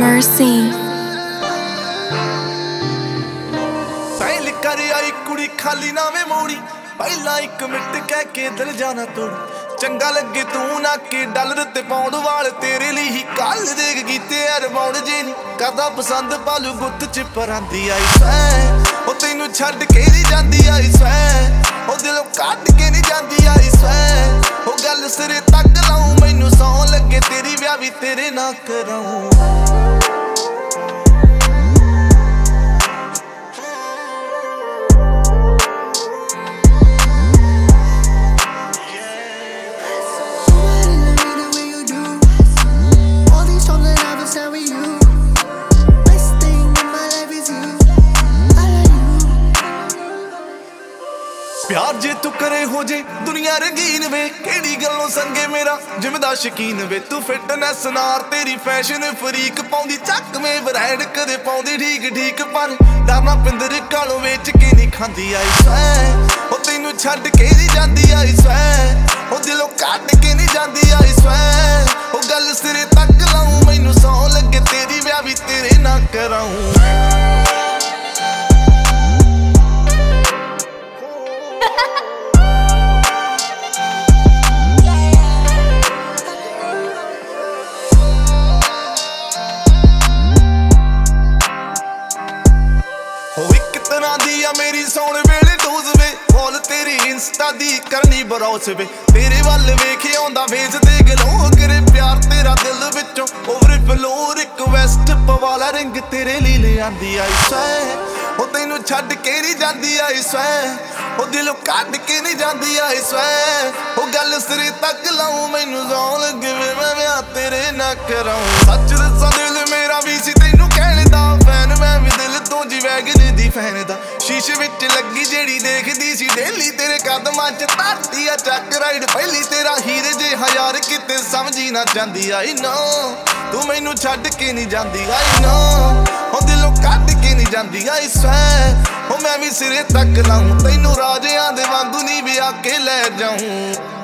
Mercy. ਪਹਿਲ ਕਰ ਆਈ ਕੁੜੀ ਖਾਲੀ ਨਾ ਵੇ ਮੋੜੀ, ਪਹਿਲਾਂ ਇੱਕ ਮਿੰਟ ਕਹਿ ਕੇ ਦਿਲ ਜਾਣਾ ਤੋੜੀ। ਚੰਗਾ ਲੱਗੇ ਤੂੰ ਨਾ ਕਿ ਡਾਲਰ ਤੇ ਪਾਉਂਡ ਵਾਲ ਤੇਰੇ ਲਈ ਹੀ ਕੱਲ ਦੇਖ ਕੀਤੇ ਯਾਰ ਬਾਉਂਡ ਜੇ ਨਹੀਂ ਕਰਦਾ ਪਸੰਦ ਪਾਲੂ ਗੁੱਤ ਚ ਪਰਾਂਦੀ ਆਈ ਸੈ। ਉਹ ਤੈਨੂੰ ਛੱਡ ਕੇ ਨਹੀਂ ਜਾਂਦੀ ਆਈ ਸੈ, ਉਹ ਦਿਲੋਂ ਕੱਢ ਕੇ ਨਹੀਂ ਜਾਂਦੀ ਆਈ ਸੈ। ਉਹ ਗੱਲ ਸਿਰੇ ਤੱਕ ਲਾਉਂ ਮੈਨੂੰ ਸੌਂ ਲੱਗੇ ਤੇਰੀ ਵਿਆਹ ਵੀ ਤੇਰੇ ਨਾਲ ਕਰਾਉਂ। प्यार जे तू करे हो जे दुनिया रंगीन वे, केड़ी गल्लों संगे मेरा जिम दा शकीन वे। तू फिटनेस नार तेरी फैशन फरीक पाउंदी चक में ब्रांड कदे पाउंदी ठीक ठीक, पर दाना पिंदर कालों वेच के नहीं खांदी आई सै। ओ तैनू छड्ड के नहीं जांदी आई सै, ओ दिलों कट के नहीं जांदी आई सै। ओ गल सिरे तक लाऊं मैनू सौं लगे तेरी ब्याह भी तेरे नाल कराऊं। मेरी सौण वेले डोज वे बोल तेरी इंस्टा दी करनी बरौस वे। तेरे वल वेखे आंदा फेस ते गलो करे प्यार तेरा दिल विचों ओवरफ्लो रिक्वेस्ट पवाला रिंग तेरे लिए ले आंदी आई सै। ओ तैनू छड्ड के नहीं जांदी आई सै, ओ दिलों कढ के नहीं जांदी आई सै। ओ गल सिरे तक लाऊं मैनू सौं लगे वे मैं विआह तेरे नाल कराऊं। सच दस्सां दिल मेरा भी सी तैनू कहण दा फैन, मैं भी दिल तो जी वैगन दी फैन दा। शीशे विच लगी जेड़ी देखदी सी डेली तेरे कदमां च धरती आ चक राइड पहली तेरा हीरे जे हजार किते समझी ना जांदी आई नो। तू मैनू छड्ड के नहीं जांदी आई नो, ओ दिलों कढ के नहीं जांदी आई सै। ओ मैं भी सिरे तक लाऊं तैनू राजियां दे वांगू नहीं विआह के लै जाऊं।